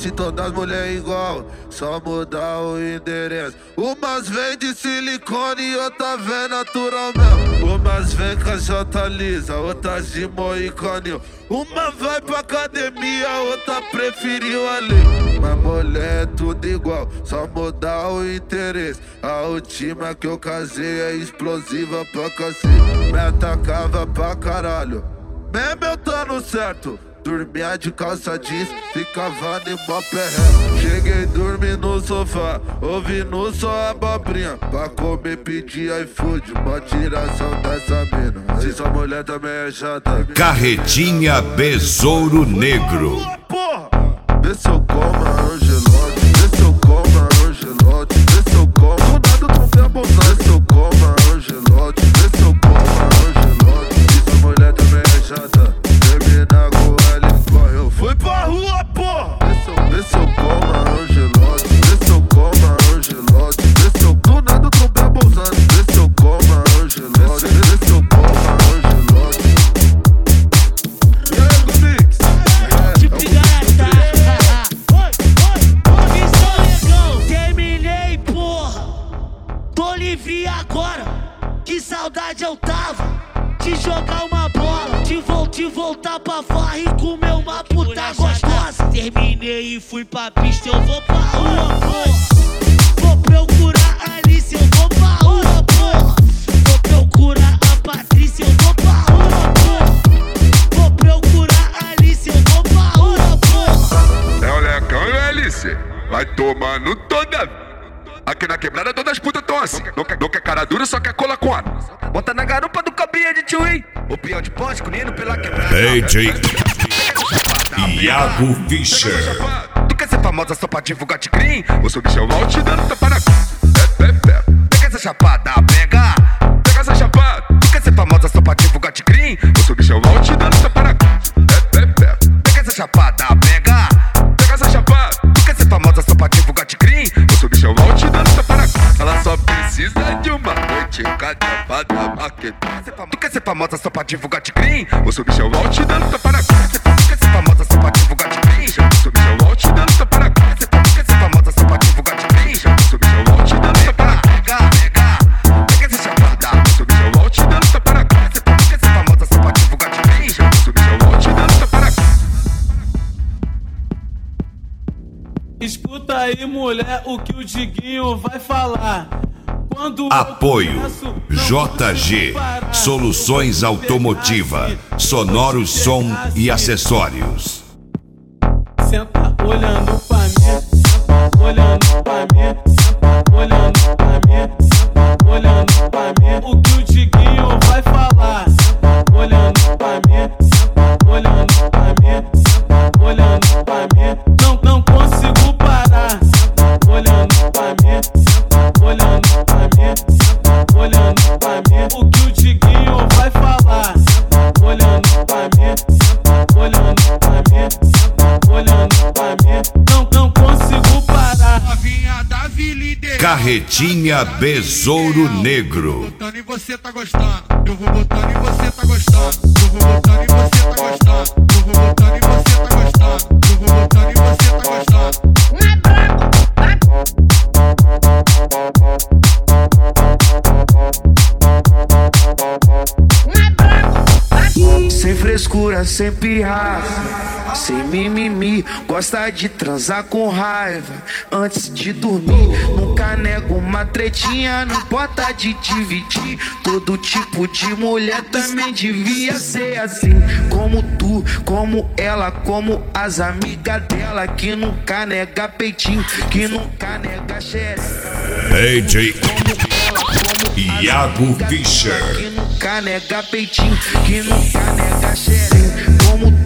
disse todas as mulheres igual, só mudar o endereço. Umas vem de silicone e outra vem natural mesmo. Umas vem caixota lisa, outras de moicanil. Uma vai pra academia, outra preferiu ali. Mas mulher é tudo igual, só mudar o interesse. A última que eu casei é explosiva pra cacete. Me atacava pra caralho, mesmo eu tô no certo. Dormia de calça jeans, ficava em mó perreco. Cheguei dormi no sofá, ouvindo só abobrinha. Pra comer pedir iFood, mó tiração dessa mina. Se sua mulher também é chata. Carretinha Besouro Negro. Porra, vê se eu como a Angelote, vê se eu como a Angelote, vê se eu como. Do nada eu tô me abusando. Vê se eu como a Angelote, vê se eu como a Angelote. Se sua mulher também é chata, termina com ela e corre. Eu fui pra rua, porra. Vê se eu como a Angelote, vê se eu como a Angelote, vê se eu. Do nada eu tô me abusando. Vê se eu como a Angelote, vê se eu como a Angelote. E aí, Gomix? Terminei, porra. Tô livre agora. Que saudade eu tava de jogar uma bola, de voltar pra farra e comer uma puta gostosa. Terminei e fui pra pista, eu vou pra rua, porra. Vou procurar a Alice, eu vou pra rua, porra. Vou procurar a Patrícia, eu vou pra rua, porra. Vou procurar a Alice, eu vou pra rua, porra. É o Lecão e o Alice, vai tomando toda. Aqui na quebrada todas as putas tão assim. Não quer cara dura, só quer cola com ar. Bota na garupa do cabinha de tio, o peão de poste, cunindo pela quebrada. DJ Iago Fischer. Tu quer ser famosa só pra divulgar tigrinho? O seu bichão mal te dando tapa na pega essa chapada, pega essa chapada. Tu quer ser famosa só pra divulgar tigrinho? O seu bichão mal te dando tapa na pega essa chapada, pega essa chapada. Tu quer ser famosa só pra divulgar tigrinho? O seu bichão mal te dando tapa na ela só precisa de uma noite cadepada maqueta. Tu quer ser famosa só pra divulgar tigrinho? O seu bichão mal te dando tapa na cara. Tu quer ser famosa só pra divulgar tigrinho? O seu bichão mal te dando tapa na cara. Tu quer ser famosa só pra divulgar tigrinho? O seu bichão mal te dando tapa na cara. Pega essa chapada. O seu bichão mal te dando tapa na cara. Tu quer ser famosa só pra divulgar tigrinho? O seu bichão mal te dando tapa na cara. Escuta aí, mulher, o que o Diguinho vai falar. Apoio JG Soluções Automotiva, Sonoro Som e Acessórios. Senta olhando pra mim, senta olhando pra mim, senta olhando pra mim, senta olhando pra mim. O que o Diguinho vai falar. Senta olhando pra mim, senta olhando pra mim, senta olhando pra mim. Não consigo parar. Senta olhando pra mim, senta olhando pra mim, senta olhando pra mim. O que o Diguinho vai falar. Senta olhando pra mim, senta olhando pra mim, senta olhando pra mim. Não consigo parar. Novinha da Vila Carretinha Besouro Negro. botando e você tá gostando. Eu vou botando e você tá gostando. Eu vou botando e você tá gostando. Eu vou botando e você tá gostando. Eu vou botando e você tá gostando. Não é brabo, não é brabo. Sem frescura, sem pirraça, sem mimimi, gosta de transar com raiva antes de dormir. Nunca nego uma tretinha, não importa de dividir. Todo tipo de mulher também devia ser assim. Como tu, como ela, como as amigas dela, que nunca nega peitinho, que nunca nega xereca. DJ Iago Fischer. Que nunca nega peitinho, que nunca nega xereca. Como